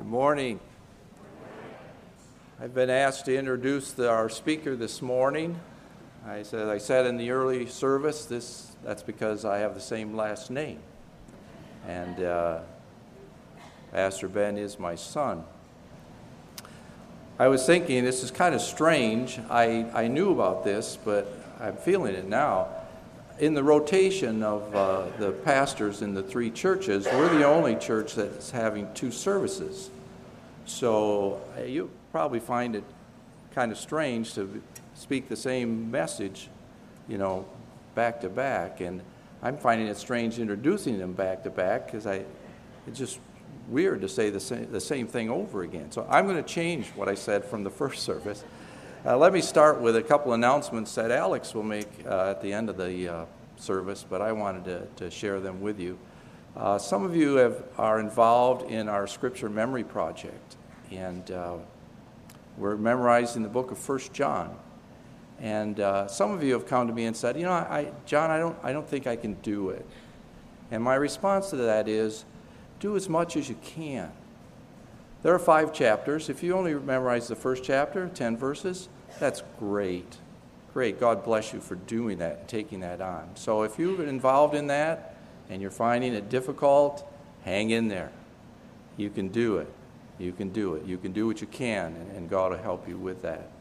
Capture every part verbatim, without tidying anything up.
Morning. I've been asked to introduce the, our speaker this morning. I said I said in the early service, this that's because I have the same last name, and uh, Pastor Ben is my son. I was thinking this is kind of strange. I, I knew about this, but I'm feeling it now. In the rotation of uh, the pastors in the three churches, we're the only church that's having two services. So uh, you probably find it kind of strange to speak the same message, you know, back to back. And I'm finding it strange introducing them back to back because I, it's just weird to say the same, the same thing over again. So I'm going to change what I said from the first service. Uh, let me start with a couple announcements that Alex will make uh, at the end of the uh, service, but I wanted to, to share them with you. Uh, some of you have, are involved in our Scripture Memory Project, and uh, we're memorizing the book of First John. And uh, some of you have come to me and said, you know, I, John, I don't, I don't think I can do it. And my response to that is, do as much as you can. There are five chapters. If you only memorize the first chapter, ten verses, that's great. Great. God bless you for doing that and taking that on. So if you're involved in that and you're finding it difficult, hang in there. You can do it. You can do it. You can do what you can, and God will help you with that.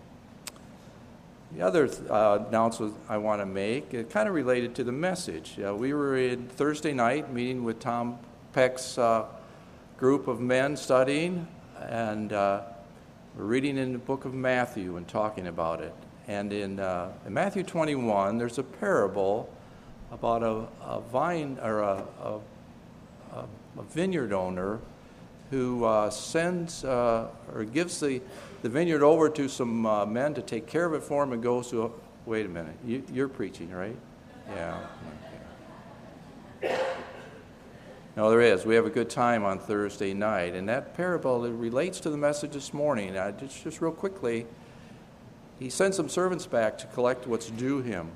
The other uh, announcement I want to make, it kind of related to the message. Uh, we were in Thursday night meeting with Tom Peck's uh, group of men studying, and uh, we're reading in the book of Matthew and talking about it. And in, uh, in Matthew twenty-one, there's a parable about a, a vine or a, a, a vineyard owner who uh, sends uh, or gives the, the vineyard over to some uh, men to take care of it for him, and goes to a, wait a minute, you, you're preaching, right? Yeah. Okay. No, there is. We have a good time on Thursday night. And that parable, it relates to the message this morning. Uh, just, just real quickly, he sends some servants back to collect what's due him.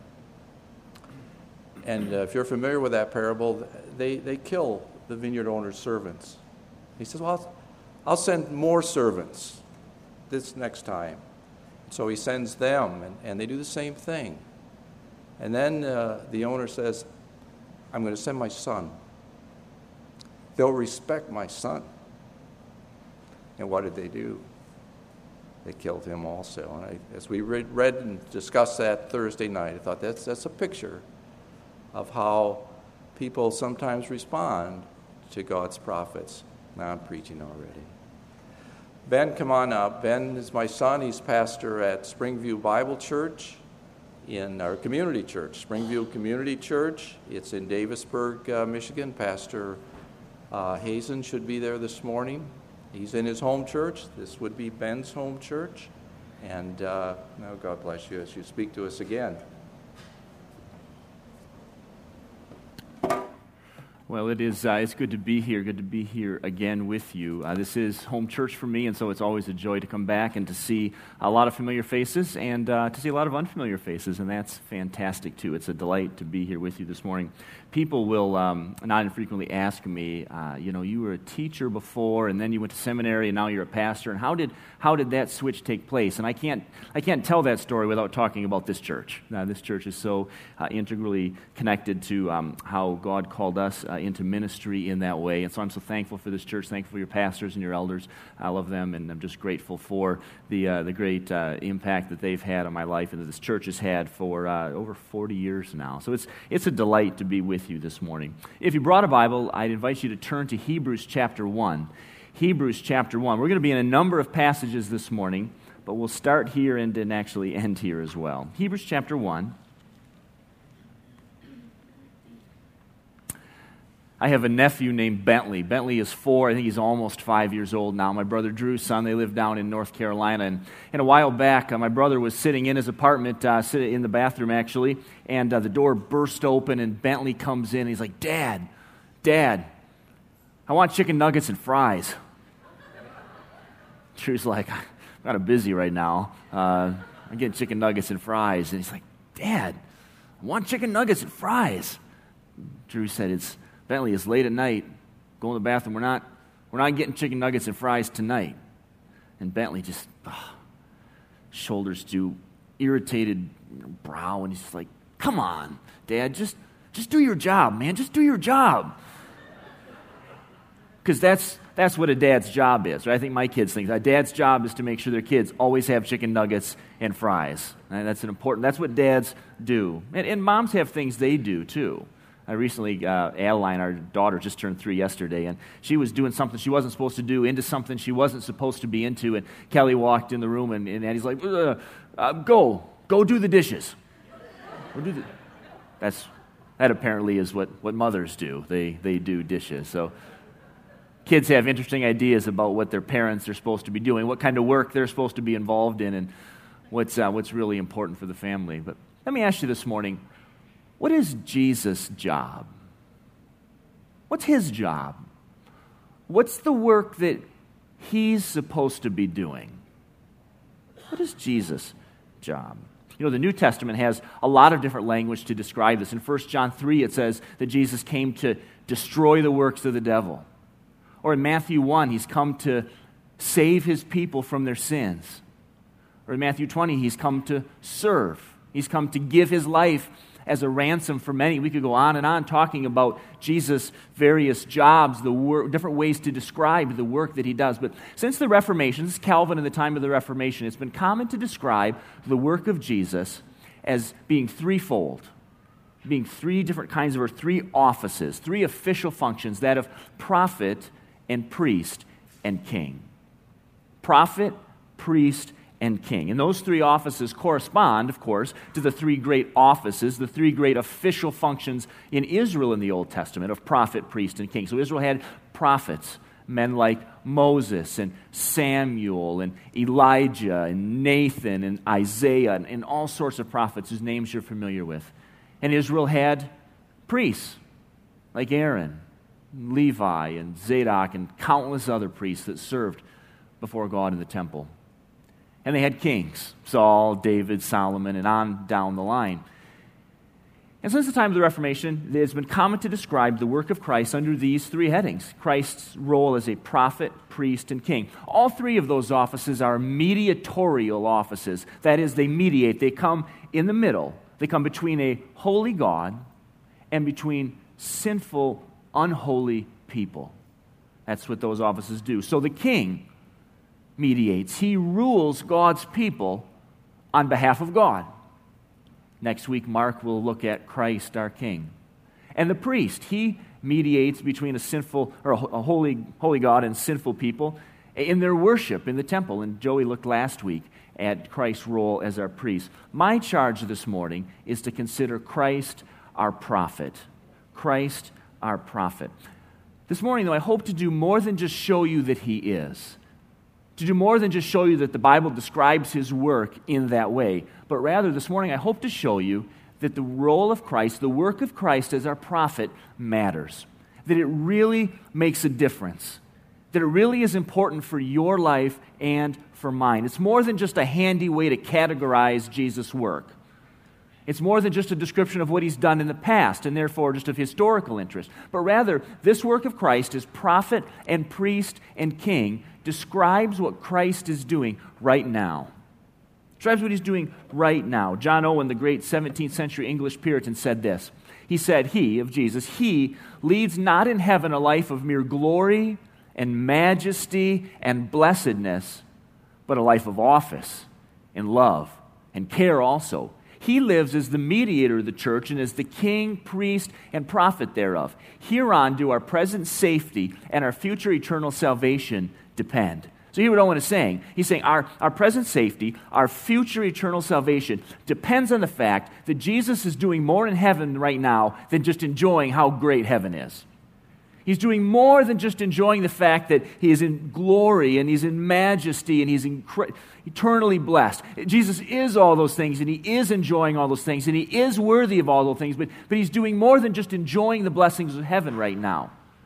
And uh, if you're familiar with that parable, they, they kill the vineyard owner's servants. He says, well, I'll, I'll send more servants this next time. So he sends them, and, and they do the same thing. And then uh, the owner says, I'm going to send my son. They'll respect my son. And what did they do? They killed him also. And I, as we read, read and discussed that Thursday night, I thought that's that's a picture of how people sometimes respond to God's prophets. Now I'm preaching already. Ben, come on up. Ben is my son. He's pastor at Springview Bible Church in our community church, Springview Community Church. It's in Davisburg, uh, Michigan. Pastor Uh, Hazen should be there this morning. He's in his home church. This would be Ben's home church. And uh, now God bless you as you speak to us again. Well, it is. Uh, it's good to be here. Good to be here again with you. Uh, this is home church for me, and so it's always a joy to come back and to see a lot of familiar faces and uh, to see a lot of unfamiliar faces, and that's fantastic too. It's a delight to be here with you this morning. People will um, not infrequently ask me, uh, you know, you were a teacher before, and then you went to seminary, and now you're a pastor. And how did how did that switch take place? And I can't I can't tell that story without talking about this church. Uh, this church is so uh, integrally connected to um, how God called us uh, into ministry in that way. And so I'm so thankful for this church, thankful for your pastors and your elders. I love them, and I'm just grateful for the uh, the great uh, impact that they've had on my life and that this church has had for uh, over forty years now. So it's it's a delight to be with you this morning. If you brought a Bible, I'd invite you to turn to Hebrews chapter one. Hebrews chapter one. We're going to be in a number of passages this morning, but we'll start here and then actually end here as well. Hebrews chapter one. I have a nephew named Bentley. Bentley is four. I think he's almost five years old now. My brother Drew's son, they live down in North Carolina. And, and a while back, uh, my brother was sitting in his apartment, uh, sitting in the bathroom actually, and uh, the door burst open and Bentley comes in. And he's like, Dad, Dad, I want chicken nuggets and fries. Drew's like, I'm kind of busy right now. Uh, I'm getting chicken nuggets and fries. And he's like, Dad, I want chicken nuggets and fries. Drew said, it's Bentley, it's late at night. Go in the bathroom. We're not We're not getting chicken nuggets and fries tonight. And Bentley just, oh, shoulders do irritated brow, and he's just like, come on, Dad, just, just do your job, man. Just do your job. Because that's that's what a dad's job is, right? I think my kids think a dad's job is to make sure their kids always have chicken nuggets and fries. Right? That's an important, that's what dads do. And, and moms have things they do, too. I recently, uh, Adeline, our daughter, just turned three yesterday, and she was doing something she wasn't supposed to do, into something she wasn't supposed to be into, and Kelly walked in the room, and, and Addie's like, uh, uh, go, go do the dishes. Go do the, that's, that apparently is what, what mothers do. They, they do dishes. So kids have interesting ideas about what their parents are supposed to be doing, what kind of work they're supposed to be involved in, and what's, uh, what's really important for the family. But let me ask you this morning, what is Jesus' job? What's his job? What's the work that he's supposed to be doing? What is Jesus' job? You know, the New Testament has a lot of different language to describe this. In First John three, it says that Jesus came to destroy the works of the devil. Or in Matthew one, he's come to save his people from their sins. Or in Matthew twenty, he's come to serve. He's come to give his life as a ransom for many. We could go on and on talking about Jesus' various jobs, the wor- different ways to describe the work that he does. But since the Reformation, this is Calvin in the time of the Reformation, it's been common to describe the work of Jesus as being threefold, being three different kinds of, or three offices, three official functions, that of prophet and priest and king. Prophet, priest, and king. And those three offices correspond, of course, to the three great offices, the three great official functions in Israel in the Old Testament of prophet, priest, and king. So Israel had prophets, men like Moses and Samuel and Elijah and Nathan and Isaiah and, and all sorts of prophets whose names you're familiar with. And Israel had priests like Aaron, Levi, and Zadok, and countless other priests that served before God in the temple. And they had kings, Saul, David, Solomon, and on down the line. And since the time of the Reformation, it has been common to describe the work of Christ under these three headings: Christ's role as a prophet, priest, and king. All three of those offices are mediatorial offices. That is, they mediate. They come in the middle. They come between a holy God and between sinful, unholy people. That's what those offices do. So the king mediates. He rules God's people on behalf of God. Next week, Mark will look at Christ, our King. And the priest, he mediates between a sinful, or a holy, holy God and sinful people in their worship in the temple. And Joey looked last week at Christ's role as our priest. My charge this morning is to consider Christ our prophet. Christ our prophet. This morning, though, I hope to do more than just show you that he is. To do more than just show you that the Bible describes his work in that way, but rather this morning I hope to show you that the role of Christ, the work of Christ as our prophet, matters. That it really makes a difference. That it really is important for your life and for mine. It's more than just a handy way to categorize Jesus' work. It's more than just a description of what he's done in the past, and therefore just of historical interest. But rather, this work of Christ as prophet and priest and king describes what Christ is doing right now. Describes what he's doing right now. John Owen, the great seventeenth century English Puritan, said this. He said, he, of Jesus, he leads not in heaven a life of mere glory and majesty and blessedness, but a life of office and love and care also. He lives as the mediator of the church and as the king, priest, and prophet thereof. Hereon do our present safety and our future eternal salvation depend. So hear what Owen is saying. He's saying our, our present safety, our future eternal salvation depends on the fact that Jesus is doing more in heaven right now than just enjoying how great heaven is. He's doing more than just enjoying the fact that he is in glory and he's in majesty and he's incre- eternally blessed. Jesus is all those things, and he is enjoying all those things, and he is worthy of all those things, but, but he's doing more than just enjoying the blessings of heaven right now.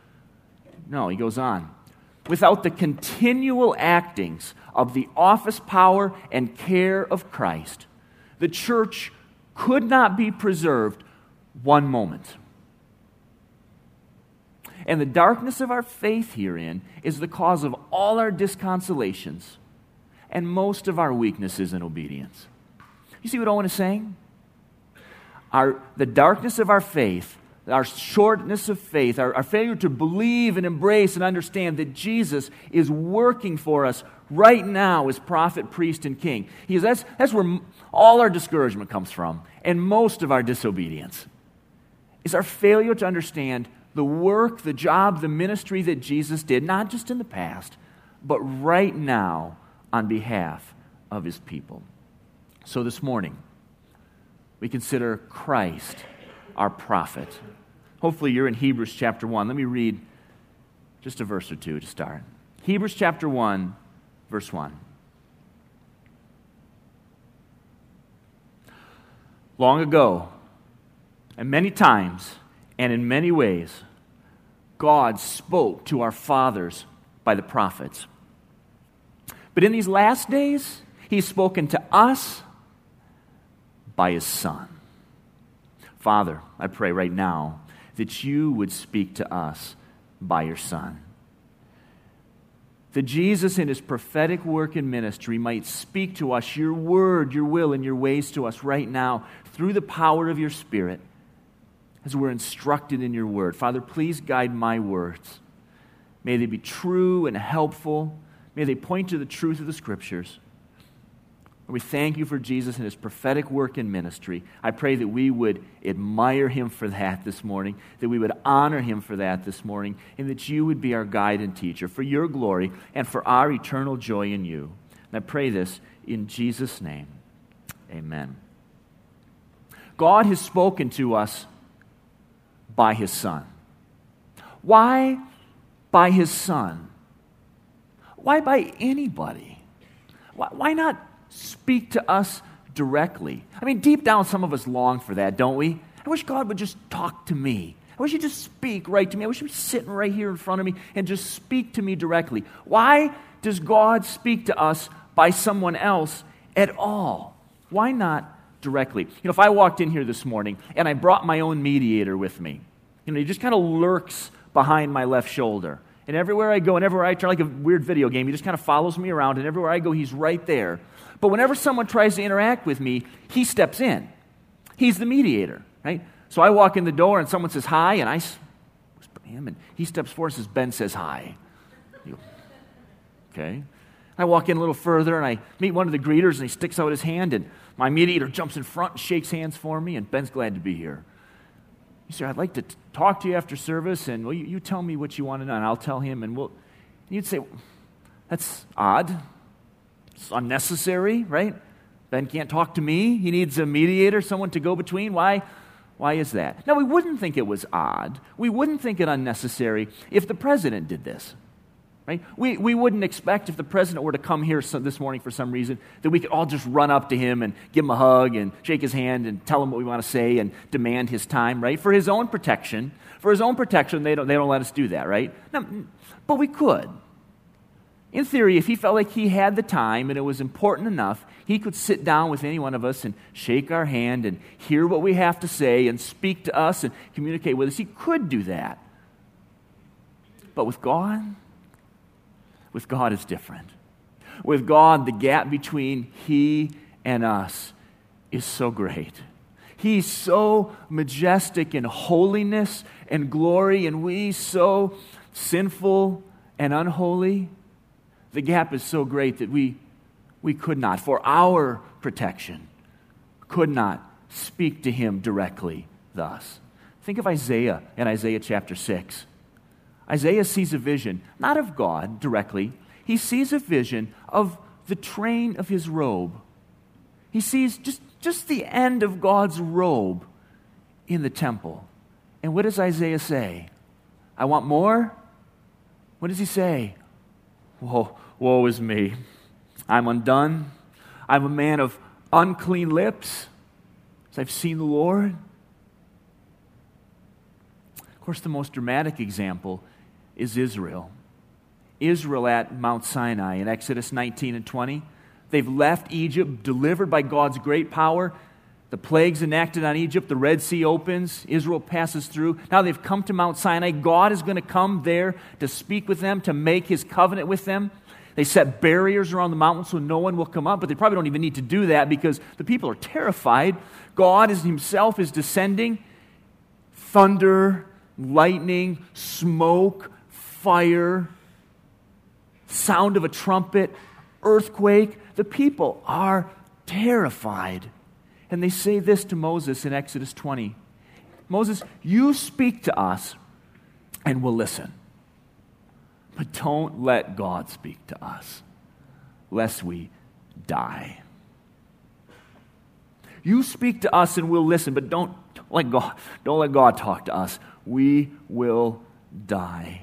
No, he goes on. Without the continual actings of the office, power, and care of Christ, the church could not be preserved one moment. And the darkness of our faith herein is the cause of all our disconsolations and most of our weaknesses in obedience. You see what Owen is saying? Our, the darkness of our faith, our shortness of faith, our, our failure to believe and embrace and understand that Jesus is working for us right now as prophet, priest, and king. He is, that's, that's where all our discouragement comes from, and most of our disobedience is our failure to understand the work, the job, the ministry that Jesus did, not just in the past, but right now on behalf of his people. So this morning, we consider Christ our prophet. Hopefully you're in Hebrews chapter one. Let me read just a verse or two to start. Hebrews chapter one, verse one. Long ago, and many times, and in many ways, God spoke to our fathers by the prophets. But in these last days, he's spoken to us by his Son. Father, I pray right now that you would speak to us by your Son. That Jesus in his prophetic work and ministry might speak to us your word, your will, and your ways to us right now through the power of your Spirit as we're instructed in your word. Father, please guide my words. May they be true and helpful. May they point to the truth of the Scriptures. We thank you for Jesus and his prophetic work and ministry. I pray that we would admire him for that this morning, that we would honor him for that this morning, and that you would be our guide and teacher for your glory and for our eternal joy in you. And I pray this in Jesus' name. Amen. God has spoken to us by his Son. Why by his Son? Why by anybody? Why, why not speak to us directly? I mean, deep down, some of us long for that, don't we? I wish God would just talk to me. I wish he'd just speak right to me. I wish he'd be sitting right here in front of me and just speak to me directly. Why does God speak to us by someone else at all? Why not directly? You know, if I walked in here this morning and I brought my own mediator with me, you know, he just kind of lurks behind my left shoulder. And everywhere I go and everywhere I turn, like a weird video game, he just kind of follows me around, and everywhere I go, he's right there. But whenever someone tries to interact with me, he steps in. He's the mediator, right? So I walk in the door and someone says hi, and I whisper to him, and he steps forward and says, Ben says hi. You go, okay. I walk in a little further, and I meet one of the greeters, and he sticks out his hand, and my mediator jumps in front and shakes hands for me, and Ben's glad to be here. You say, I'd like to t- talk to you after service, and well, you, you tell me what you want to know, and I'll tell him, and we'll. And you'd say, that's odd. It's unnecessary, right? Ben can't talk to me. He needs a mediator, someone to go between. Why? Why is that? Now, we wouldn't think it was odd. We wouldn't think it unnecessary if the president did this, right? We, we wouldn't expect if the president were to come here some, this morning for some reason that we could all just run up to him and give him a hug and shake his hand and tell him what we want to say and demand his time, right? For his own protection. For his own protection, they don't, they don't let us do that, right? Now, but we could. In theory, if he felt like he had the time and it was important enough, he could sit down with any one of us and shake our hand and hear what we have to say and speak to us and communicate with us. He could do that. But with God, with God it's different. With God, the gap between he and us is so great. He's so majestic in holiness and glory, and we so sinful and unholy. The gap is so great that we, we could not, for our protection, could not speak to him directly thus. Think of Isaiah in Isaiah chapter six. Isaiah sees a vision, not of God directly. He sees a vision of the train of his robe. He sees just, just the end of God's robe in the temple. And what does Isaiah say? I want more? What does he say? Woe, woe is me. I'm undone. I'm a man of unclean lips, as I've seen the Lord. Of course, the most dramatic example is Israel. Israel at Mount Sinai in Exodus nineteen and twenty. They've left Egypt, delivered by God's great power. The plagues enacted on Egypt, the Red Sea opens, Israel passes through. Now they've come to Mount Sinai. God is going to come there to speak with them, to make his covenant with them. They set barriers around the mountain so no one will come up, but they probably don't even need to do that because the people are terrified. God is himself is descending. Thunder, lightning, smoke, fire, sound of a trumpet, earthquake. The people are terrified. And they say this to Moses in Exodus twenty. Moses, you speak to us and we'll listen. But don't let God speak to us, lest we die. You speak to us and we'll listen, but don't, don't let God, don't let God talk to us. We will die.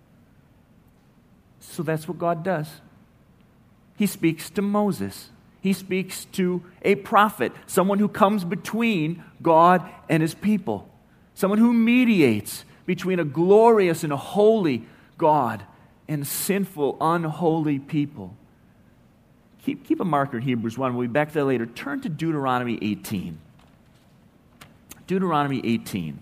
So that's what God does. He speaks to Moses. He speaks to a prophet, someone who comes between God and his people, someone who mediates between a glorious and a holy God and sinful, unholy people. Keep, keep a marker in Hebrews one. We'll be back to that later. Turn to Deuteronomy eighteen. Deuteronomy eighteen.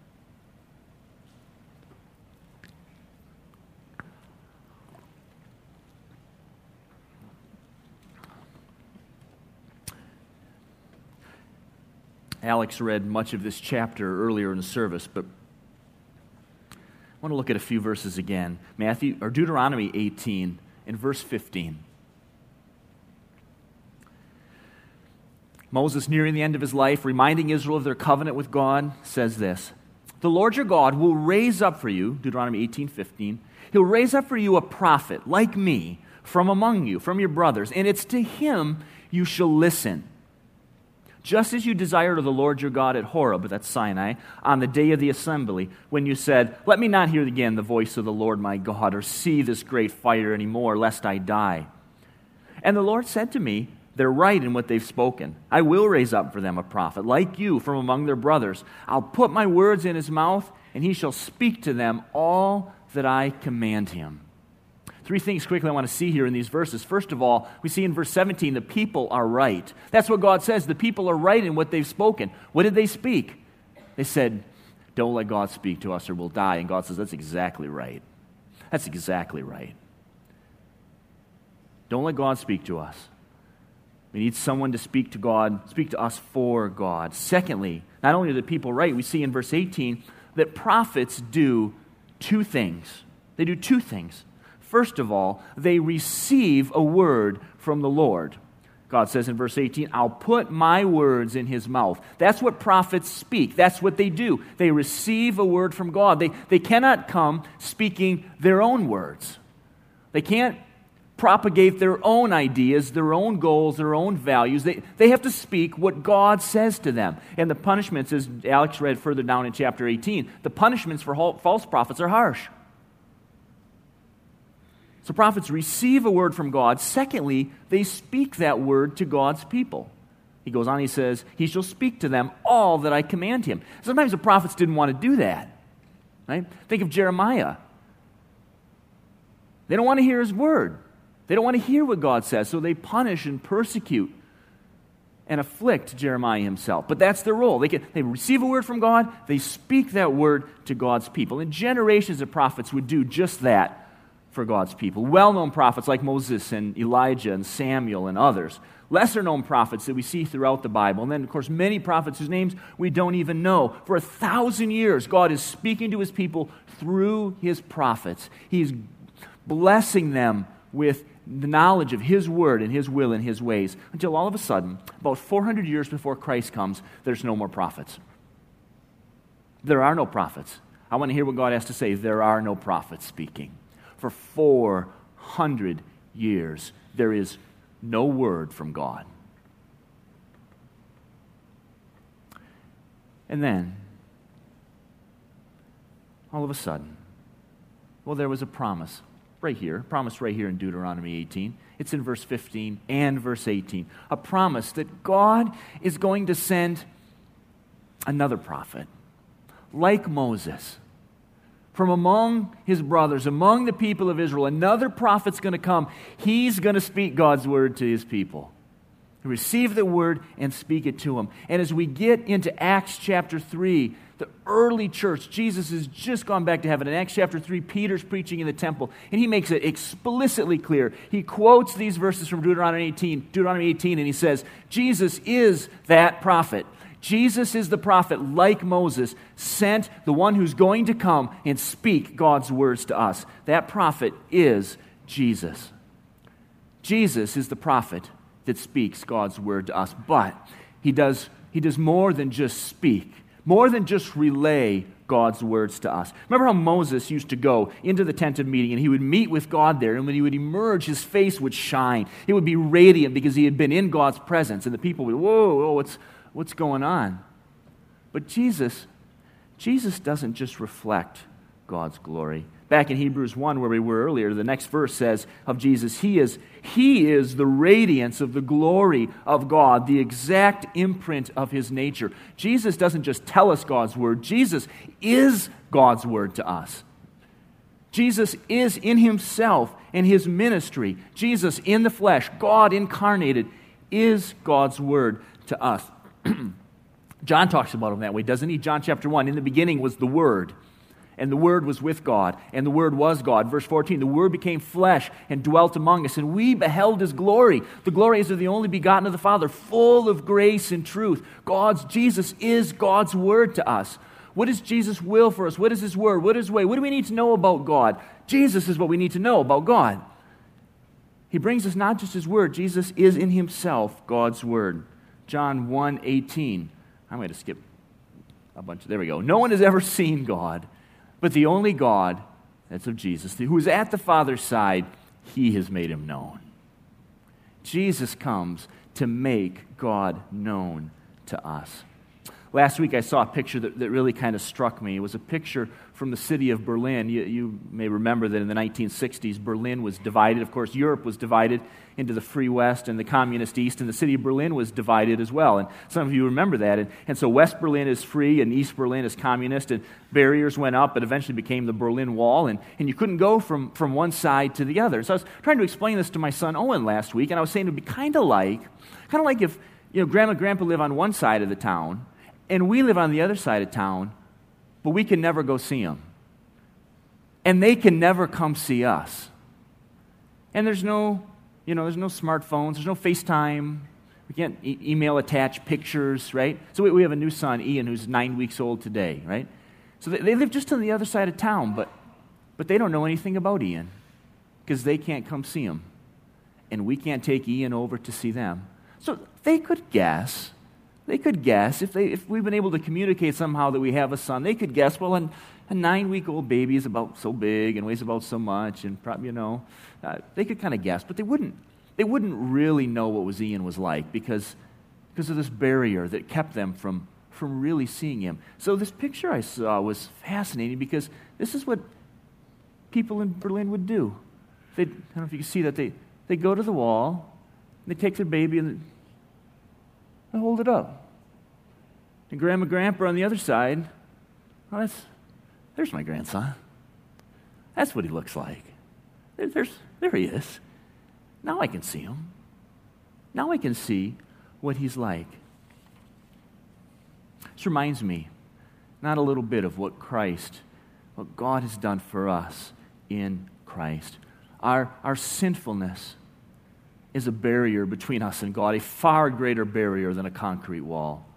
Alex read much of this chapter earlier in the service, but I want to look at a few verses again. Matthew or Deuteronomy eighteen in verse fifteen. Moses, nearing the end of his life, reminding Israel of their covenant with God, says this: "The Lord your God will raise up for you," Deuteronomy eighteen fifteen, "He'll raise up for you a prophet like me from among you, from your brothers, and it's to him you shall listen. Just as you desired of the Lord your God at Horeb," that's Sinai, "on the day of the assembly, when you said, 'Let me not hear again the voice of the Lord my God, or see this great fire anymore, lest I die.' And the Lord said to me, 'They're right in what they've spoken. I will raise up for them a prophet, like you, from among their brothers. I'll put my words in his mouth, and he shall speak to them all that I command him.'" Three things quickly I want to see here in these verses. First of all, we see in verse seventeen, the people are right. That's what God says. The people are right in what they've spoken. What did they speak? They said, "Don't let God speak to us or we'll die." And God says, that's exactly right. That's exactly right. Don't let God speak to us. We need someone to speak to God, speak to us for God. Secondly, not only are the people right, we see in verse eighteen that prophets do two things. They do two things. First of all, they receive a word from the Lord. God says in verse eighteen, "I'll put my words in his mouth." That's what prophets speak. That's what they do. They receive a word from God. They, they cannot come speaking their own words. They can't propagate their own ideas, their own goals, their own values. They, they have to speak what God says to them. And the punishments, as Alex read further down in chapter eighteen, the punishments for false prophets are harsh. So prophets receive a word from God. Secondly, they speak that word to God's people. He goes on, he says, "He shall speak to them all that I command him." Sometimes the prophets didn't want to do that. Right? Think of Jeremiah. They don't want to hear his word. They don't want to hear what God says, so they punish and persecute and afflict Jeremiah himself. But that's their role. They can, they receive a word from God, they speak that word to God's people. And generations of prophets would do just that for God's people. Well-known prophets like Moses and Elijah and Samuel and others. Lesser-known prophets that we see throughout the Bible. And then, of course, many prophets whose names we don't even know. For a thousand years, God is speaking to his people through his prophets. He's blessing them with the knowledge of his word and his will and his ways, until all of a sudden, about four hundred years before Christ comes, there's no more prophets. There are no prophets. I want to hear what God has to say. There are no prophets speaking. For four hundred years, there is no word from God. And then, all of a sudden, well, there was a promise right here, promise right here in Deuteronomy eighteen. It's in verse fifteen and verse eighteen. A promise that God is going to send another prophet, like Moses, from among his brothers, among the people of Israel. Another prophet's going to come. He's going to speak God's word to his people. Receive the word and speak it to them. And as we get into Acts chapter three, the early church, Jesus has just gone back to heaven. In Acts chapter three, Peter's preaching in the temple, and he makes it explicitly clear. He quotes these verses from Deuteronomy eighteen, Deuteronomy eighteen, and he says, Jesus is that prophet. Jesus is the prophet, like Moses, sent, the one who's going to come and speak God's words to us. That prophet is Jesus. Jesus is the prophet that speaks God's word to us. But he does, he does more than just speak, more than just relay God's words to us. Remember how Moses used to go into the tent of meeting and he would meet with God there, and when he would emerge, his face would shine. It would be radiant because he had been in God's presence, and the people would, whoa, whoa what's, what's going on? But Jesus, Jesus doesn't just reflect God's glory. Back in Hebrews one, where we were earlier, the next verse says of Jesus, He is, he is the radiance of the glory of God, the exact imprint of His nature. Jesus doesn't just tell us God's word. Jesus is God's word to us. Jesus is in Himself and His ministry. Jesus in the flesh, God incarnated, is God's word to us. John talks about Him that way, doesn't he? John chapter one, in the beginning was the Word. And the Word was with God, and the Word was God. Verse fourteen, the Word became flesh and dwelt among us, and we beheld His glory. The glory is of the only begotten of the Father, full of grace and truth. God's, Jesus is God's Word to us. What does Jesus will for us? What is His Word? What is His way? What do we need to know about God? Jesus is what we need to know about God. He brings us not just His Word. Jesus is in Himself God's Word. John one eighteen. I'm going to skip a bunch. There we go. No one has ever seen God, but the only God, that's of Jesus, who is at the Father's side, He has made Him known. Jesus comes to make God known to us. Last week I saw a picture that, that really kind of struck me. It was a picture from the city of Berlin. You, you may remember that in the nineteen sixties, Berlin was divided. Of course, Europe was divided into the free West and the communist East, and the city of Berlin was divided as well. And some of you remember that. And, and so West Berlin is free and East Berlin is communist, and barriers went up. It eventually became the Berlin Wall, and, and you couldn't go from, from one side to the other. So I was trying to explain this to my son Owen last week, and I was saying it would be kind of like, kind of like if you know, Grandma and Grandpa live on one side of the town, and we live on the other side of town, but we can never go see them. And they can never come see us. And there's no, you know, there's no smartphones, there's no FaceTime. We can't e- email attach pictures, right? So we, we have a new son, Ian, who's nine weeks old today, right? So they, they live just on the other side of town, but, but they don't know anything about Ian because they can't come see him. And we can't take Ian over to see them. So they could guess. They could guess, if they if we've been able to communicate somehow that we have a son, they could guess, well, an, a nine-week-old baby is about so big and weighs about so much, and probably, you know, uh, they could kind of guess, but they wouldn't they wouldn't really know what was Ian was like because, because of this barrier that kept them from, from really seeing him. So this picture I saw was fascinating because this is what people in Berlin would do. They'd, I don't know if you can see that, they they go to the wall, and they take their baby and and hold it up. And Grandma and Grandpa on the other side, well, that's, there's my grandson. That's what he looks like. There, there's, there he is. Now I can see him. Now I can see what he's like. This reminds me, not a little bit of what Christ, what God has done for us in Christ. Our, our sinfulness is a barrier between us and God, a far greater barrier than a concrete wall.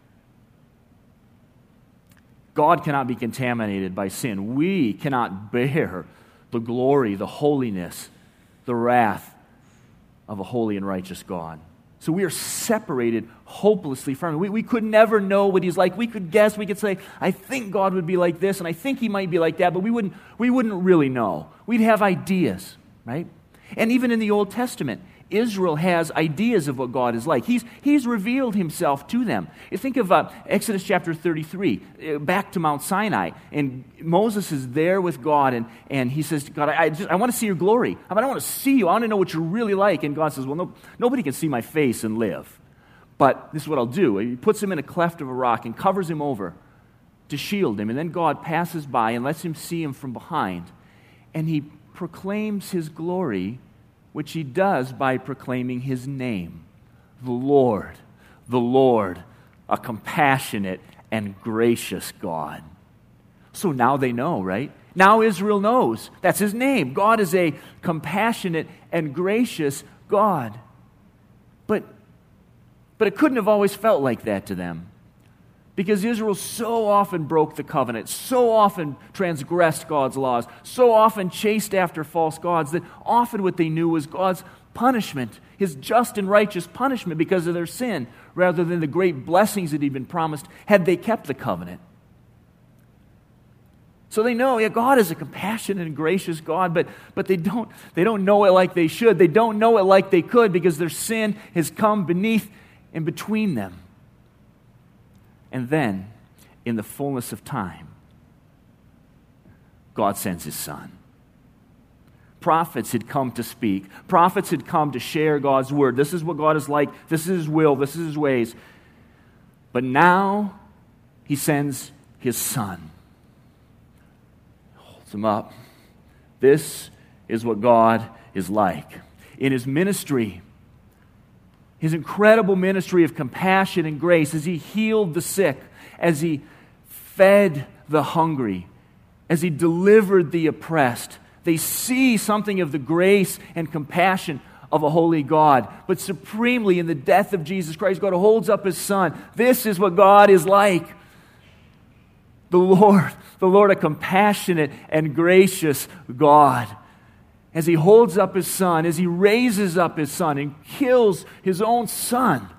God cannot be contaminated by sin. We cannot bear the glory, the holiness, the wrath of a holy and righteous God. So we are separated hopelessly from Him. We, we could never know what He's like. We could guess. We could say, I think God would be like this, and I think He might be like that, but we wouldn't, we wouldn't really know. We'd have ideas, right? And even in the Old Testament, Israel has ideas of what God is like. He's, he's revealed Himself to them. You think of uh, Exodus chapter thirty-three, uh, back to Mount Sinai, and Moses is there with God, and, and he says, God, I, I, just, I want to see your glory. I, mean, I want to see you. I want to know what you're really like. And God says, well, no, nobody can see my face and live. But this is what I'll do. He puts him in a cleft of a rock and covers him over to shield him. And then God passes by and lets him see him from behind. And He proclaims His glory, which He does by proclaiming His name. the Lord, the Lord, a compassionate and gracious God. So now they know, right? Now Israel knows. That's his name. God is a compassionate and gracious God. But, but it couldn't have always felt like that to them, because Israel so often broke the covenant, so often transgressed God's laws, so often chased after false gods, that often what they knew was God's punishment, his just and righteous punishment because of their sin, rather than the great blessings that he'd been promised had they kept the covenant. So they know, yeah, God is a compassionate and gracious God, but, but they don't, they don't know it like they should. They don't know it like they could, because their sin has come beneath and between them. And then, in the fullness of time, God sends his Son. Prophets had come to speak. Prophets had come to share God's word. This is what God is like. This is his will. This is his ways. But now, he sends his Son. Holds him up. This is what God is like. In his ministry, his incredible ministry of compassion and grace, as he healed the sick, as he fed the hungry, as he delivered the oppressed, they see something of the grace and compassion of a holy God. But supremely, in the death of Jesus Christ, God holds up his Son. This is what God is like. The Lord, the Lord, a compassionate and gracious God. As he holds up his Son, as he raises up his Son and kills his own Son.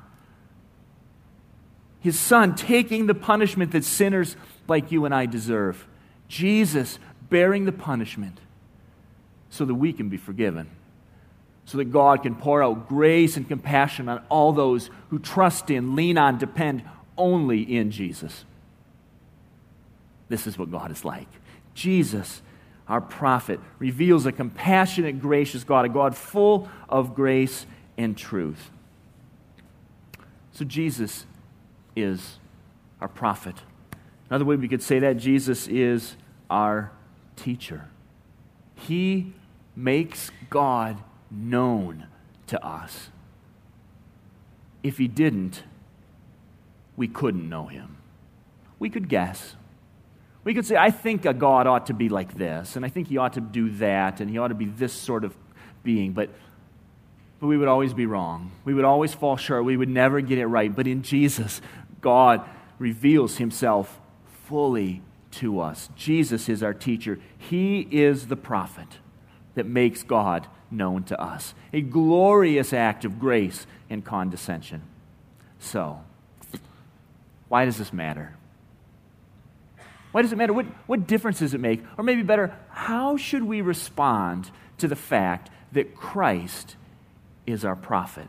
His Son taking the punishment that sinners like you and I deserve. Jesus bearing the punishment so that we can be forgiven. So that God can pour out grace and compassion on all those who trust in, lean on, depend only in Jesus. This is what God is like. Jesus, our prophet, reveals a compassionate, gracious God, a God full of grace and truth. So Jesus is our prophet. Another way we could say that, Jesus is our teacher. He makes God known to us. If he didn't, we couldn't know him. We could guess. We could say, I think a God ought to be like this, and I think he ought to do that, and he ought to be this sort of being, but, but we would always be wrong. We would always fall short. We would never get it right. But in Jesus, God reveals himself fully to us. Jesus is our teacher. He is the prophet that makes God known to us. A glorious act of grace and condescension. So, why does this matter? Why does it matter? What, what difference does it make? Or maybe better, how should we respond to the fact that Christ is our prophet?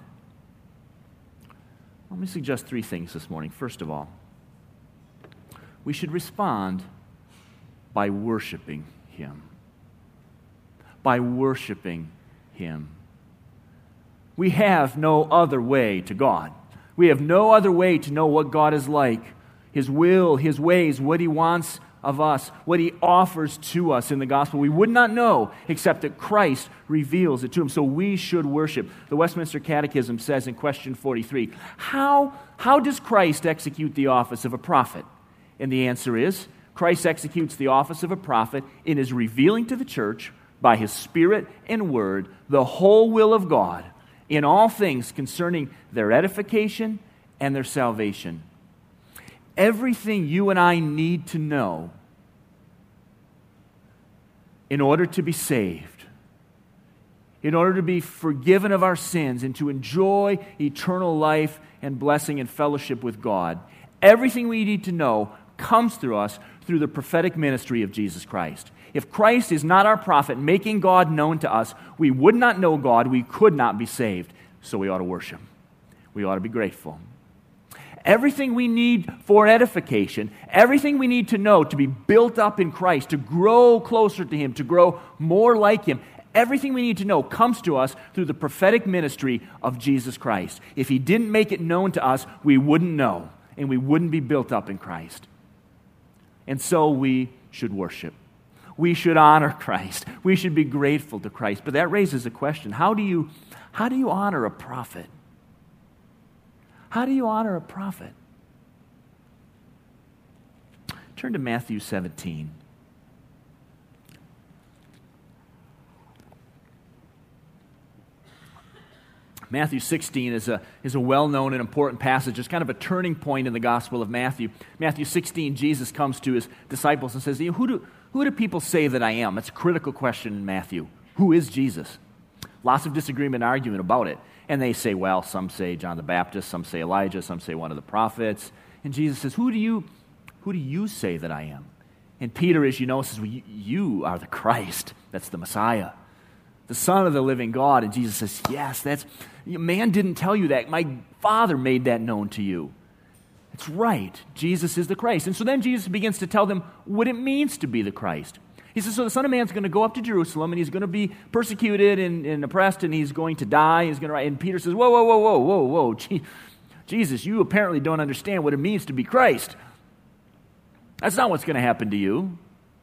Let me suggest three things this morning. First of all, we should respond by worshiping him. By worshiping him. We have no other way to God. We have no other way to know what God is like, his will, his ways, what he wants of us, what he offers to us in the gospel. We would not know except that Christ reveals it to him. So we should worship. The Westminster Catechism says in question forty-three, how, how does Christ execute the office of a prophet? And the answer is, Christ executes the office of a prophet in his revealing to the church by his Spirit and Word the whole will of God in all things concerning their edification and their salvation. Everything you and I need to know in order to be saved, in order to be forgiven of our sins and to enjoy eternal life and blessing and fellowship with God, everything we need to know comes through us through the prophetic ministry of Jesus Christ. If Christ is not our prophet, making God known to us, we would not know God, we could not be saved. So we ought to worship. We ought to be grateful. Everything we need for edification, everything we need to know to be built up in Christ, to grow closer to him, to grow more like him, everything we need to know comes to us through the prophetic ministry of Jesus Christ. If he didn't make it known to us, we wouldn't know, and we wouldn't be built up in Christ. And so we should worship. We should honor Christ. We should be grateful to Christ. But that raises a question. How do you, how do you honor a prophet? How do you honor a prophet? Turn to Matthew seventeen. Matthew sixteen is a, is a well-known and important passage. It's kind of a turning point in the Gospel of Matthew. Matthew sixteen, Jesus comes to his disciples and says, who do, who do people say that I am? That's a critical question in Matthew. Who is Jesus? Lots of disagreement and argument about it. And they say, well, some say John the Baptist, some say Elijah, some say one of the prophets. And Jesus says, who do you, who do you say that I am? And Peter, as you know, says, well, you, you are the Christ. That's the Messiah, the Son of the living God. And Jesus says, yes, that's, man didn't tell you that. My Father made that known to you. It's right. Jesus is the Christ. And so then Jesus begins to tell them what it means to be the Christ. He says, so the Son of Man is going to go up to Jerusalem, and he's going to be persecuted and, and oppressed, and he's going to die. He's going to. And Peter says, whoa, whoa, whoa, whoa, whoa, whoa. Gee, Jesus, you apparently don't understand what it means to be Christ. That's not what's going to happen to you.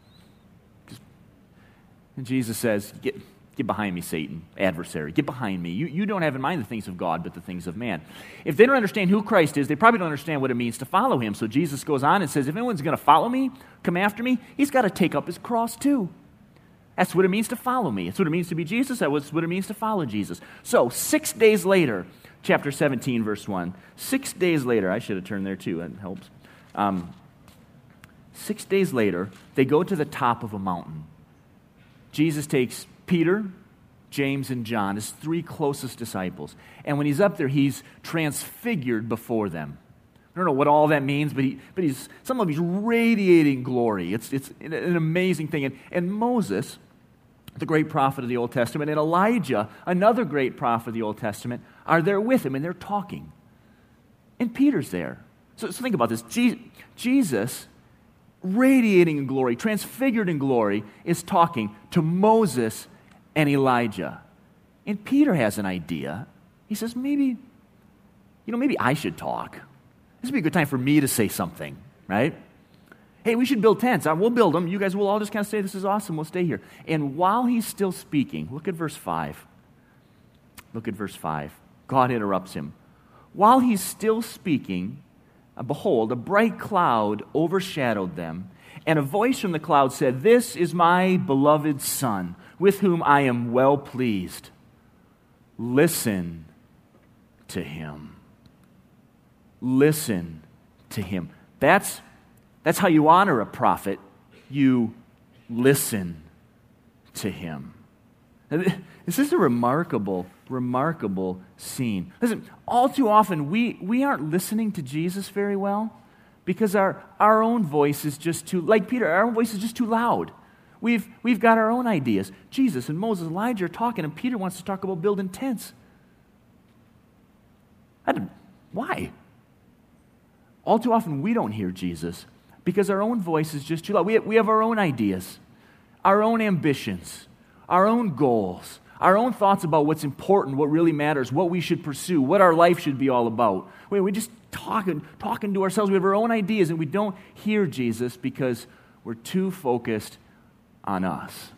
And Jesus says, get, get behind me, Satan, adversary. Get behind me. You, you don't have in mind the things of God, but the things of man. If they don't understand who Christ is, they probably don't understand what it means to follow him. So Jesus goes on and says, if anyone's going to follow me, come after me, he's got to take up his cross too. That's what it means to follow me. That's what it means to be Jesus. That's what it means to follow Jesus. So six days later, chapter seventeen, verse one, six days later, I should have turned there too, it helps. Um, six days later, they go to the top of a mountain. Jesus takes Peter, James, and John, his three closest disciples. And when he's up there, he's transfigured before them. I don't know what all that means, but he, but he's some of he's radiating glory. It's it's an amazing thing. And, and Moses, the great prophet of the Old Testament, and Elijah, another great prophet of the Old Testament, are there with him, and they're talking. And Peter's there. So, so think about this. Je- Jesus, radiating in glory, transfigured in glory, is talking to Moses and Elijah. And Peter has an idea. He says, maybe, you know, maybe I should talk. This would be a good time for me to say something, right? Hey, we should build tents. We'll build them. You guys will all just kind of say, this is awesome. We'll stay here. And while he's still speaking, look at verse five. Look at verse five. God interrupts him. While he's still speaking, behold, a bright cloud overshadowed them, and a voice from the cloud said, this is my beloved Son, with whom I am well pleased. Listen to him. Listen to him. That's, that's how you honor a prophet. You listen to him. This is a remarkable, remarkable scene. Listen, all too often we, we aren't listening to Jesus very well because our, our own voice is just too, like Peter, our own voice is just too loud. We've, we've got our own ideas. Jesus and Moses and Elijah are talking, and Peter wants to talk about building tents. I didn't, why? All too often we don't hear Jesus because our own voice is just too loud. We have, we have our own ideas, our own ambitions, our own goals, our own thoughts about what's important, what really matters, what we should pursue, what our life should be all about. We, we just talking, talking to ourselves. We have our own ideas, and we don't hear Jesus because we're too focused on us.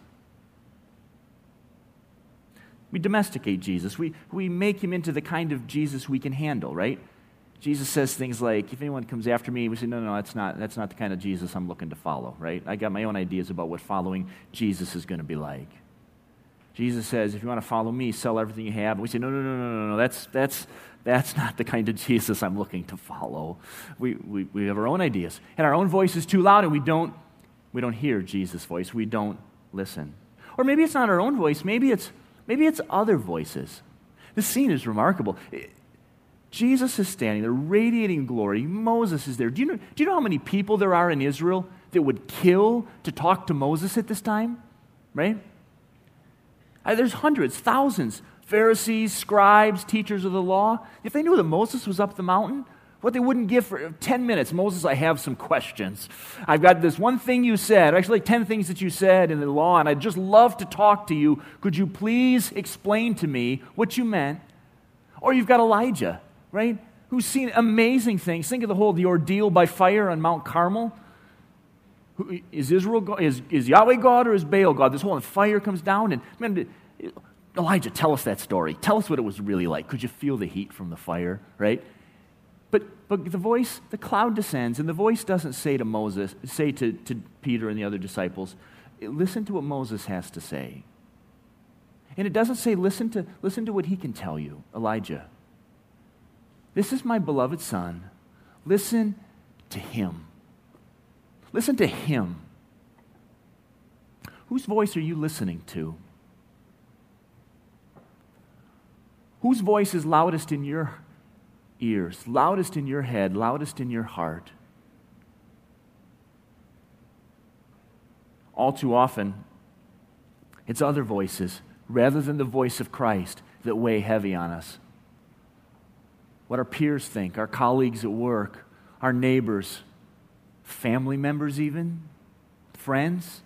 We domesticate Jesus. We, we make him into the kind of Jesus we can handle, right? Jesus says things like, if anyone comes after me, we say, no, no, no, that's not, that's not the kind of Jesus I'm looking to follow, right? I got my own ideas about what following Jesus is going to be like. Jesus says, if you want to follow me, sell everything you have. And we say, no, no, no, no, no, no, that's, that's, that's not the kind of Jesus I'm looking to follow. We, we, we have our own ideas. And our own voice is too loud, and we don't, we don't hear Jesus' voice. We don't listen. Or maybe it's not our own voice. Maybe it's, maybe it's other voices. This scene is remarkable. It, Jesus is standing there, radiating glory. Moses is there. Do you know, do you know how many people there are in Israel that would kill to talk to Moses at this time? Right? Uh, there's hundreds, thousands, Pharisees, scribes, teachers of the law. If they knew that Moses was up the mountain, what they wouldn't give for ten minutes, Moses, I have some questions. I've got this one thing you said, actually like ten things that you said in the law, and I'd just love to talk to you. Could you please explain to me what you meant? Or you've got Elijah, right, who's seen amazing things. Think of the whole, the ordeal by fire on Mount Carmel. Who, is Israel God, is, is Yahweh God or is Baal God? This whole fire comes down, and man, Elijah, tell us that story. Tell us what it was really like. Could you feel the heat from the fire, right? But the voice, the cloud descends, and the voice doesn't say to Moses, say to, to Peter and the other disciples, listen to what Moses has to say. And it doesn't say, listen to, listen to what he can tell you, Elijah. This is my beloved son. Listen to him. Listen to him. Whose voice are you listening to? Whose voice is loudest in your ears, loudest in your head, loudest in your heart? All too often, it's other voices rather than the voice of Christ that weigh heavy on us. What our peers think, our colleagues at work, our neighbors, family members even, friends.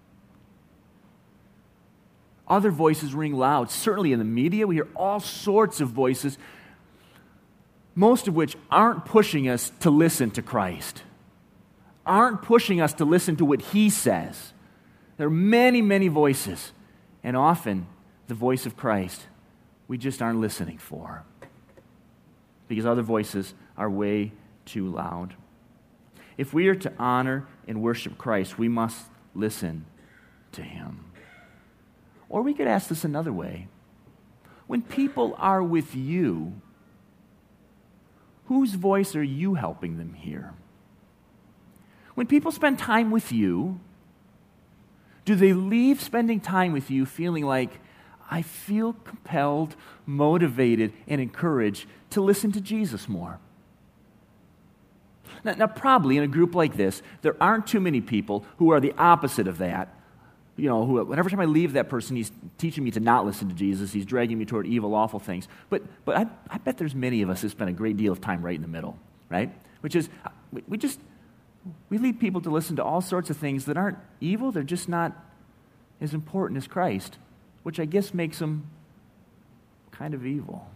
Other voices ring loud. Certainly in the media, we hear all sorts of voices, most of which aren't pushing us to listen to Christ, aren't pushing us to listen to what he says. There are many, many voices, and often the voice of Christ we just aren't listening for because other voices are way too loud. If we are to honor and worship Christ, we must listen to him. Or we could ask this another way. When people are with you, whose voice are you helping them hear? When people spend time with you, do they leave spending time with you feeling like, I feel compelled, motivated, and encouraged to listen to Jesus more? Now, now, probably in a group like this, there aren't too many people who are the opposite of that. You know, who, whenever time I leave that person, he's teaching me to not listen to Jesus. He's dragging me toward evil, awful things. But but I, I bet there's many of us who spend a great deal of time right in the middle, right? Which is, we, we just, we lead people to listen to all sorts of things that aren't evil. They're just not as important as Christ, which I guess makes them kind of evil.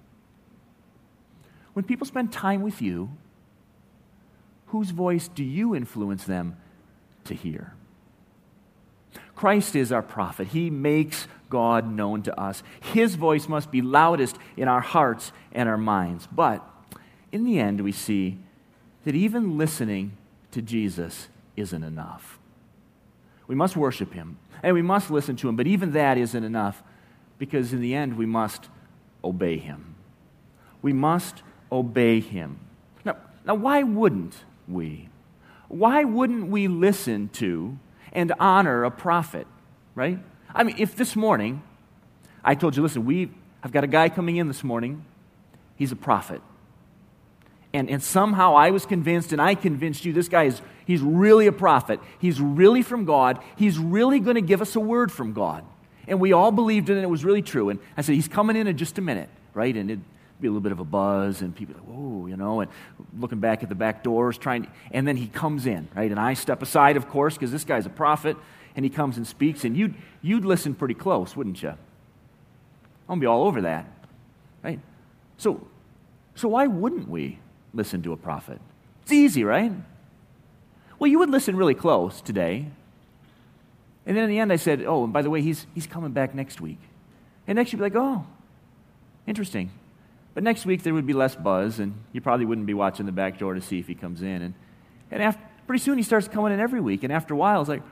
When people spend time with you, whose voice do you influence them to hear? Christ is our prophet. He makes God known to us. His voice must be loudest in our hearts and our minds. But in the end, we see that even listening to Jesus isn't enough. We must worship him, and we must listen to him, but even that isn't enough, because in the end, we must obey him. We must obey him. Now, now why wouldn't we? Why wouldn't we listen to and honor a prophet, right? I mean, if this morning I told you, listen, we I've got a guy coming in this morning, he's a prophet. And, and somehow I was convinced, and I convinced you, this guy is he's really a prophet. He's really from God. He's really going to give us a word from God. And we all believed it, and it was really true. And I said, he's coming in in just a minute, right? And it'd be a little bit of a buzz, and people like, whoa, you know, and looking back at the back doors, trying to, and then he comes in, right? And I step aside, of course, because this guy's a prophet, and he comes and speaks, and you'd, you'd listen pretty close, wouldn't you? I'm going to be all over that, right? So, so why wouldn't we listen to a prophet? It's easy, right? Well, you would listen really close today. And then in the end, I said, oh, and by the way, he's he's coming back next week. And next you'd be like, oh, interesting. But next week there would be less buzz, and you probably wouldn't be watching the back door to see if he comes in. And and after, pretty soon he starts coming in every week. And after a while, it's like,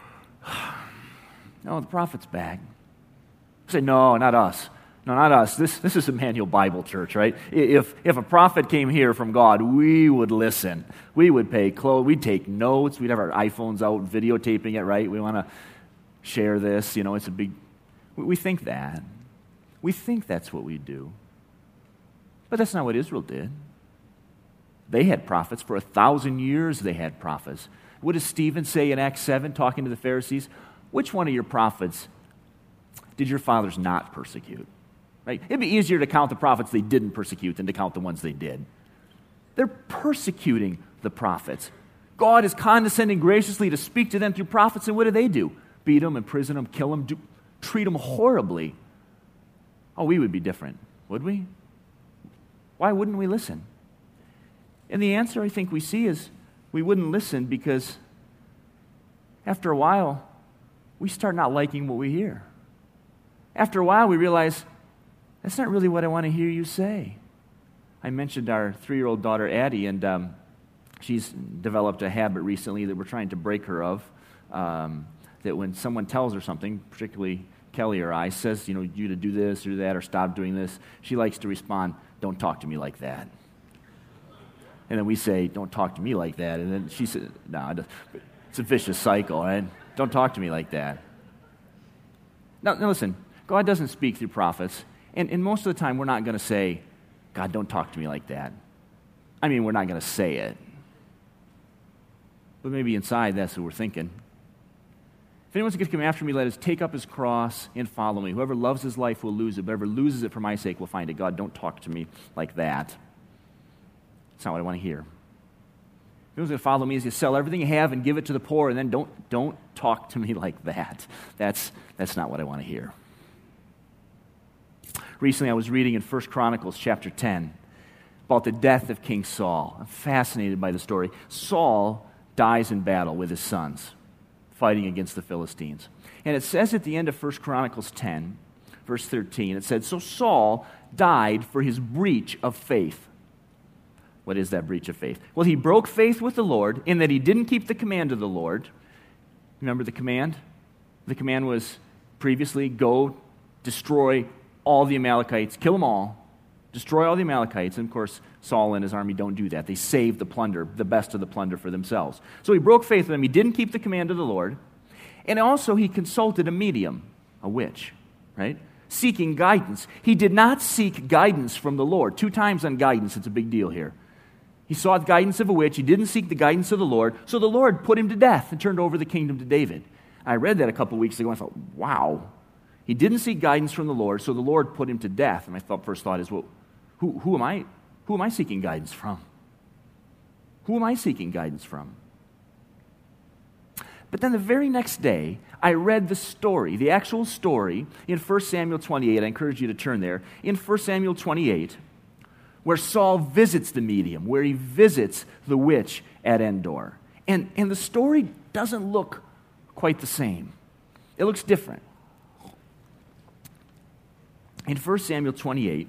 no, the prophet's back. I say, no, not us. No, not us. This this is Emmanuel Bible Church, right? If if a prophet came here from God, we would listen. We would pay close. We'd take notes. We'd have our iPhones out videotaping it, right? We want to share this. You know, it's a big. We, we think that. We think that's what we do. But that's not what Israel did. They had prophets. For a thousand years they had prophets. What does Stephen say in Acts seven, talking to the Pharisees? Which one of your prophets did your fathers not persecute? Right? It'd be easier to count the prophets they didn't persecute than to count the ones they did. They're persecuting the prophets. God is condescending graciously to speak to them through prophets, and what do they do? Beat them, imprison them, kill them, do, treat them horribly. Oh, we would be different, would we? Why wouldn't we listen? And the answer I think we see is we wouldn't listen because after a while, we start not liking what we hear. After a while, we realize, that's not really what I want to hear you say. I mentioned our three-year-old daughter, Addie, and um, she's developed a habit recently that we're trying to break her of, um, that when someone tells her something, particularly Kelly or I, says, you know, you to do this or that or stop doing this, she likes to respond, don't talk to me like that. And then we say, don't talk to me like that. And then she says, no, nah, it's a vicious cycle, right? Don't talk to me like that. Now, now listen, God doesn't speak through prophets. And, and most of the time, we're not going to say, God, don't talk to me like that. I mean, we're not going to say it. But maybe inside, that's what we're thinking. If anyone's going to come after me, let us take up his cross and follow me. Whoever loves his life will lose it. Whoever loses it for my sake will find it. God, don't talk to me like that. That's not what I want to hear. If anyone's going to follow me, is you sell everything you have and give it to the poor, and then don't, don't talk to me like that. That's, that's not what I want to hear. Recently, I was reading in First Chronicles chapter ten about the death of King Saul. I'm fascinated by the story. Saul dies in battle with his sons, fighting against the Philistines. And it says at the end of First Chronicles ten, verse thirteen, it said, so Saul died for his breach of faith. What is that breach of faith? Well, he broke faith with the Lord in that he didn't keep the command of the Lord. Remember the command? The command was previously, go destroy all the Amalekites, kill them all, destroy all the Amalekites. And of course, Saul and his army don't do that. They save the plunder, the best of the plunder for themselves. So he broke faith with them. He didn't keep the command of the Lord. And also he consulted a medium, a witch, right? Seeking guidance. He did not seek guidance from the Lord. Two times on guidance, it's a big deal here. He sought the guidance of a witch. He didn't seek the guidance of the Lord. So the Lord put him to death and turned over the kingdom to David. I read that a couple weeks ago and I thought, wow. He didn't seek guidance from the Lord, so the Lord put him to death. And my thought, first thought is, well, who, who am I? Who am I seeking guidance from? Who am I seeking guidance from? But then the very next day, I read the story, the actual story in First Samuel twenty-eight. I encourage you to turn there. In First Samuel twenty-eight, where Saul visits the medium, where he visits the witch at Endor. And, and the story doesn't look quite the same. It looks different. In First Samuel twenty-eight,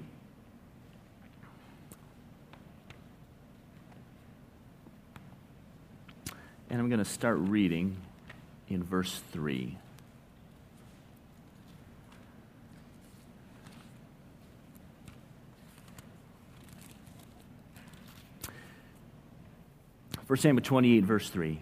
and I'm going to start reading in verse three. First Samuel twenty-eight, verse three.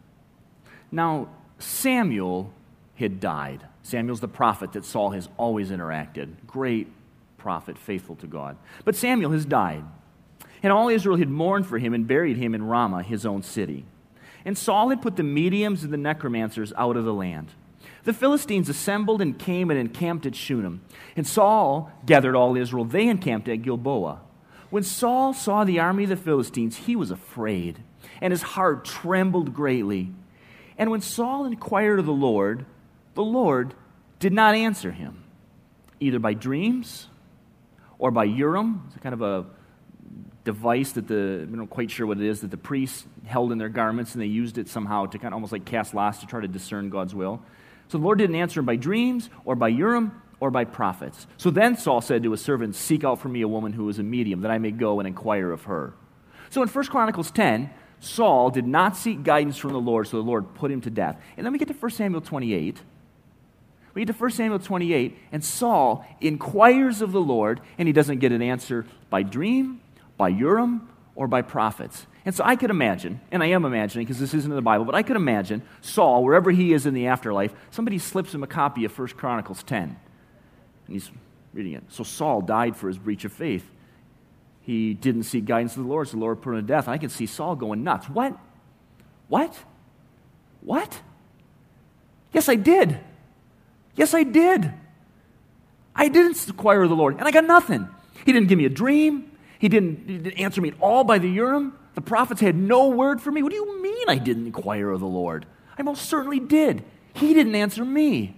Now, Samuel had died. Samuel's the prophet that Saul has always interacted. Great prophet, faithful to God. But Samuel has died. And all Israel had mourned for him and buried him in Ramah, his own city. And Saul had put the mediums and the necromancers out of the land. The Philistines assembled and came and encamped at Shunem. And Saul gathered all Israel. They encamped at Gilboa. When Saul saw the army of the Philistines, he was afraid, and his heart trembled greatly. And when Saul inquired of the Lord, the Lord did not answer him, either by dreams or by Urim. It's kind of a device that the, I'm not quite sure what it is, that the priests held in their garments, and they used it somehow to kind of almost like cast lots to try to discern God's will. So the Lord didn't answer him by dreams or by Urim or by prophets. So then Saul said to his servants, seek out for me a woman who is a medium, that I may go and inquire of her. So in First Chronicles ten, Saul did not seek guidance from the Lord, so the Lord put him to death. And then we get to First Samuel twenty-eight. We get to First Samuel twenty-eight, and Saul inquires of the Lord, and he doesn't get an answer by dream, by Urim, or by prophets. And so I could imagine, and I am imagining, because this isn't in the Bible, but I could imagine Saul, wherever he is in the afterlife, somebody slips him a copy of First Chronicles ten. And he's reading it. So Saul died for his breach of faith. He didn't seek guidance of the Lord, so the Lord put him to death. And I can see Saul going nuts. What? What? What? Yes, I did. Yes, I did. I didn't inquire of the Lord, and I got nothing. He didn't give me a dream. He didn't, he didn't answer me at all by the Urim. The prophets had no word for me. What do you mean I didn't inquire of the Lord? I most certainly did. He didn't answer me.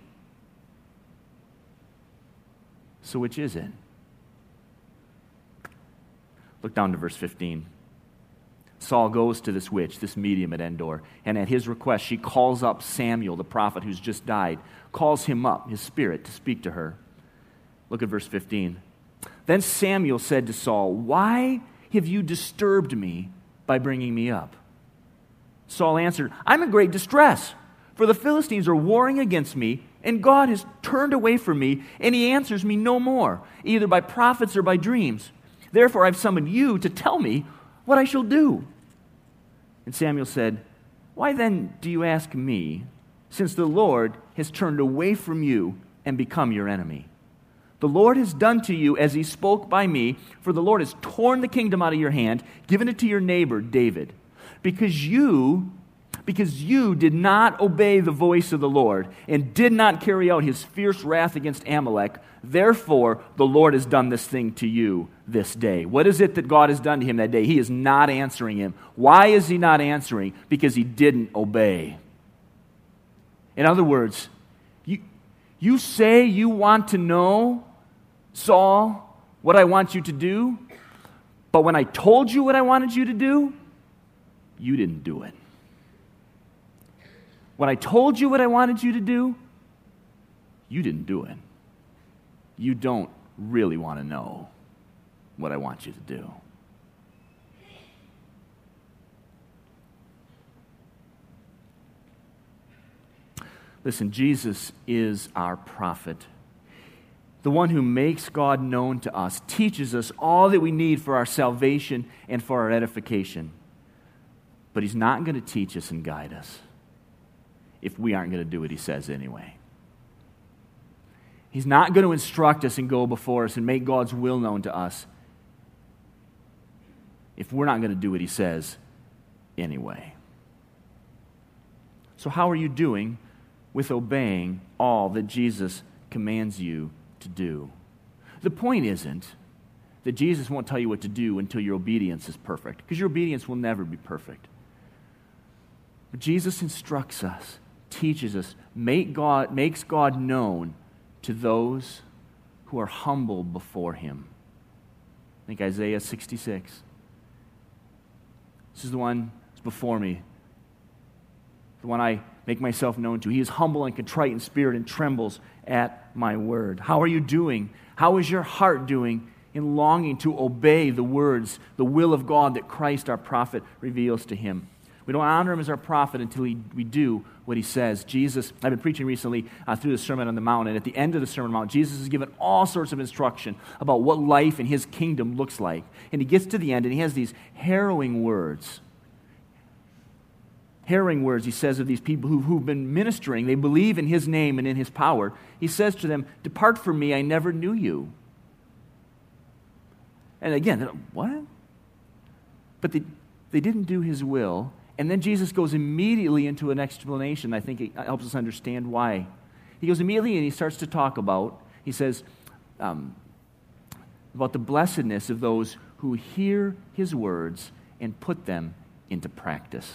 So which is it? Look down to verse fifteen. Saul goes to this witch, this medium at Endor, and at his request, she calls up Samuel, the prophet who's just died, calls him up, his spirit, to speak to her. Look at verse fifteen. Then Samuel said to Saul, "Why have you disturbed me by bringing me up?" Saul answered, "I'm in great distress, for the Philistines are warring against me, and God has turned away from me, and he answers me no more, either by prophets or by dreams. Therefore I've summoned you to tell me what I shall do." And Samuel said, "Why then do you ask me, since the Lord has turned away from you and become your enemy? The Lord has done to you as he spoke by me, for the Lord has torn the kingdom out of your hand, given it to your neighbor David. Because you, because you did not obey the voice of the Lord and did not carry out his fierce wrath against Amalek, therefore the Lord has done this thing to you this day." What is it that God has done to him that day? He is not answering him. Why is he not answering? Because he didn't obey. In other words, you, you say you want to know, Saul, what I want you to do, but when I told you what I wanted you to do, you didn't do it. When I told you what I wanted you to do, you didn't do it. You don't really want to know what I want you to do. Listen, Jesus is our prophet. The one who makes God known to us, teaches us all that we need for our salvation and for our edification. But he's not going to teach us and guide us if we aren't going to do what he says anyway. He's not going to instruct us and go before us and make God's will known to us if we're not going to do what he says anyway. So how are you doing with obeying all that Jesus commands you to do? The point isn't that Jesus won't tell you what to do until your obedience is perfect, because your obedience will never be perfect. But Jesus instructs us, teaches us, make God, makes God known to those who are humble before him. I think Isaiah sixty-six. This is the one that's before me, the one I make myself known to. He is humble and contrite in spirit and trembles at my word. How are you doing? How is your heart doing in longing to obey the words, the will of God that Christ our prophet reveals to him? We don't honor him as our prophet until he, we do what he says. Jesus, I've been preaching recently uh, through the Sermon on the Mount, and at the end of the Sermon on the Mount, Jesus is given all sorts of instruction about what life in his kingdom looks like. And he gets to the end, and he has these harrowing words. Harrowing words, he says, of these people who, who've been ministering. They believe in his name and in his power. He says to them, "Depart from me, I never knew you." And again, they're like, what? But they, they didn't do his will. And then Jesus goes immediately into an explanation. I think it helps us understand why. He goes immediately and he starts to talk about, he says, um, about the blessedness of those who hear his words and put them into practice.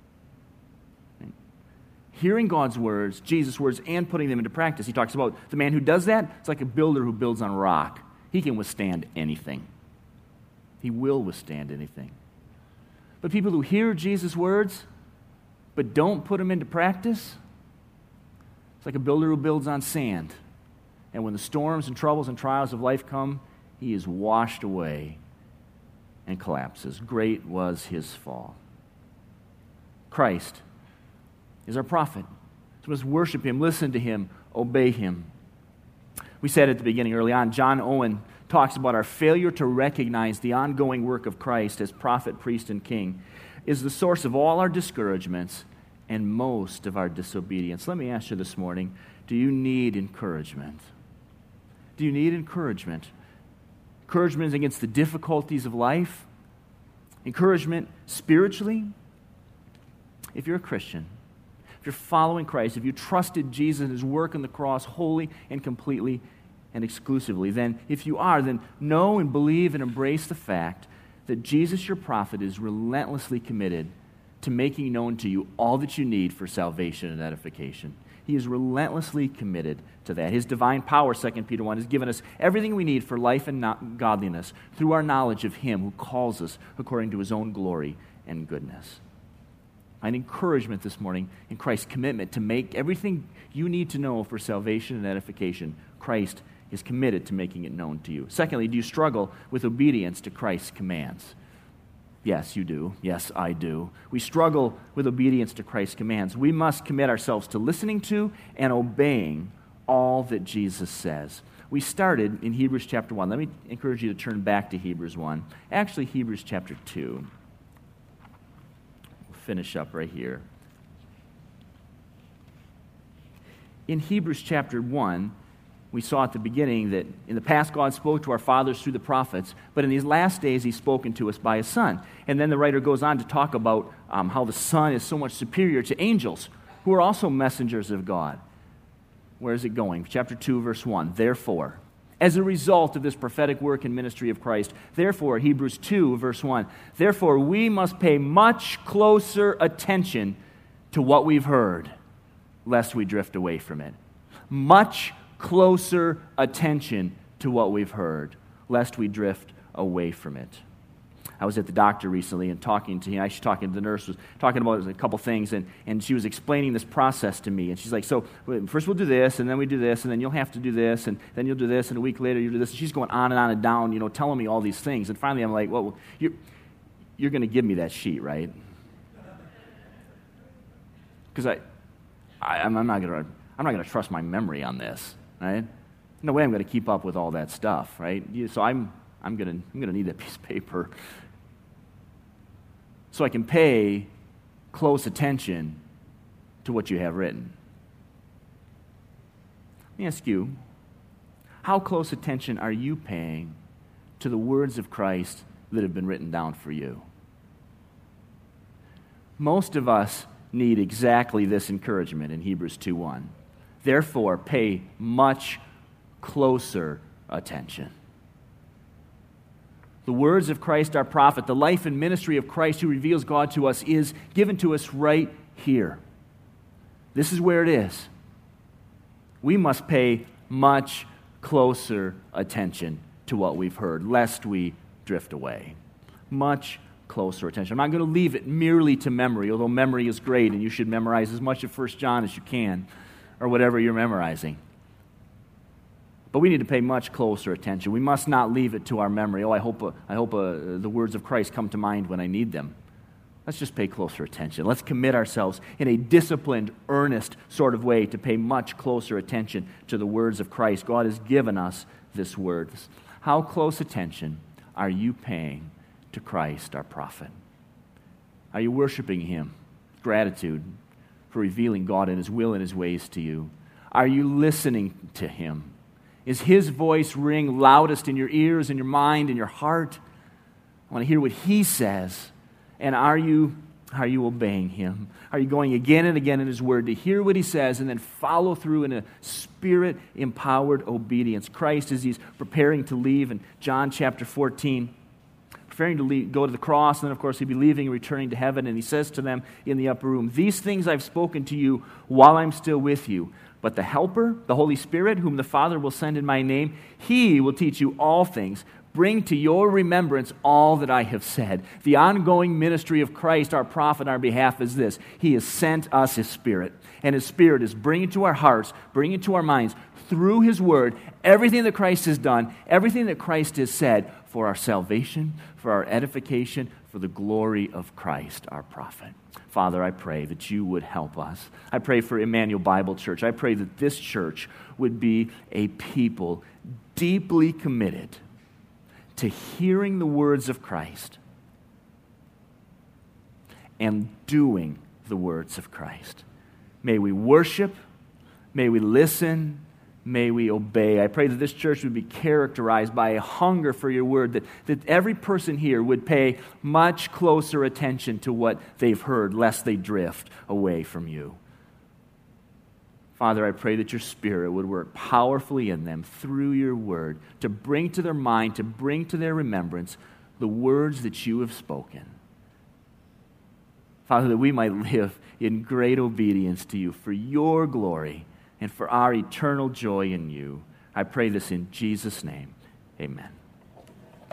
Hearing God's words, Jesus' words, and putting them into practice. He talks about the man who does that. It's like a builder who builds on rock. He can withstand anything. He will withstand anything. But people who hear Jesus' words but don't put them into practice, it's like a builder who builds on sand. And when the storms and troubles and trials of life come, he is washed away and collapses. Great was his fall. Christ is our prophet. So we must worship him, listen to him, obey him. We said at the beginning early on, John Owen talks about our failure to recognize the ongoing work of Christ as prophet, priest, and king is the source of all our discouragements and most of our disobedience. Let me ask you this morning, do you need encouragement? Do you need encouragement? Encouragement against the difficulties of life? Encouragement spiritually? If you're a Christian, if you're following Christ, if you trusted Jesus and his work on the cross wholly and completely and exclusively, then if you are, then know and believe and embrace the fact that Jesus, your prophet, is relentlessly committed to making known to you all that you need for salvation and edification. He is relentlessly committed to that. His divine power, Second Peter one, has given us everything we need for life and godliness through our knowledge of him who calls us according to his own glory and goodness. An encouragement this morning in Christ's commitment to make everything you need to know for salvation and edification. Christ is committed to making it known to you. Secondly, do you struggle with obedience to Christ's commands? Yes, you do. Yes, I do. We struggle with obedience to Christ's commands. We must commit ourselves to listening to and obeying all that Jesus says. We started in Hebrews chapter one. Let me encourage you to turn back to Hebrews one. Actually, Hebrews chapter two. We'll finish up right here. In Hebrews chapter one, we saw at the beginning that in the past God spoke to our fathers through the prophets, but in these last days He's spoken to us by His Son. And then the writer goes on to talk about um, how the Son is so much superior to angels, who are also messengers of God. Where is it going? Chapter two, verse one. Therefore, as a result of this prophetic work and ministry of Christ, therefore, Hebrews two, verse one, therefore we must pay much closer attention to what we've heard, lest we drift away from it. Much closer attention to what we've heard, lest we drift away from it. I was at the doctor recently and talking to him, I was talking to the nurse, was talking about a couple things, and, and she was explaining this process to me. And she's like, so first we'll do this, and then we do this, and then you'll have to do this, and then you'll do this, and a week later you'll do this. And she's going on and on and down, you know, telling me all these things. And finally I'm like, well, you're, you're going to give me that sheet, right? Because I, I, I'm not going to I'm not going to trust my memory on this. Right? No way I'm going to keep up with all that stuff, right? So I'm I'm going to I'm going to need that piece of paper so I can pay close attention to what you have written. Let me ask you, how close attention are you paying to the words of Christ that have been written down for you? Most of us need exactly this encouragement in Hebrews two one. Therefore, pay much closer attention. The words of Christ our prophet, the life and ministry of Christ who reveals God to us, is given to us right here. This is where it is. We must pay much closer attention to what we've heard, lest we drift away. Much closer attention. I'm not going to leave it merely to memory, although memory is great and you should memorize as much of First John as you can, or whatever you're memorizing. But we need to pay much closer attention. We must not leave it to our memory. Oh, I hope uh, I hope uh, the words of Christ come to mind when I need them. Let's just pay closer attention. Let's commit ourselves in a disciplined, earnest sort of way to pay much closer attention to the words of Christ. God has given us this word. How close attention are you paying to Christ, our prophet? Are you worshiping Him? Gratitude for revealing God and His will and His ways to you. Are you listening to Him? Is His voice ring loudest in your ears, in your mind, in your heart? I want to hear what He says. And are you, are you obeying Him? Are you going again and again in His Word to hear what He says and then follow through in a Spirit-empowered obedience? Christ, as He's preparing to leave in John chapter fourteen, preparing to leave, go to the cross, and then of course He'd be leaving and returning to heaven, and He says to them in the upper room, these things I've spoken to you while I'm still with you. But the Helper, the Holy Spirit, whom the Father will send in my name, He will teach you all things. Bring to your remembrance all that I have said. The ongoing ministry of Christ, our prophet, on our behalf is this. He has sent us His Spirit. And His Spirit is bringing to our hearts, bringing to our minds, through His Word, everything that Christ has done, everything that Christ has said for our salvation, for our edification, for the glory of Christ, our prophet. Father, I pray that you would help us. I pray for Emmanuel Bible Church. I pray that this church would be a people deeply committed to hearing the words of Christ and doing the words of Christ. May we worship, may we listen, may we obey. I pray that this church would be characterized by a hunger for your word, that, that every person here would pay much closer attention to what they've heard, lest they drift away from you. Father, I pray that your Spirit would work powerfully in them through your word to bring to their mind, to bring to their remembrance the words that you have spoken. Father, that we might live in great obedience to you for your glory and for our eternal joy in you. I pray this in Jesus' name. Amen.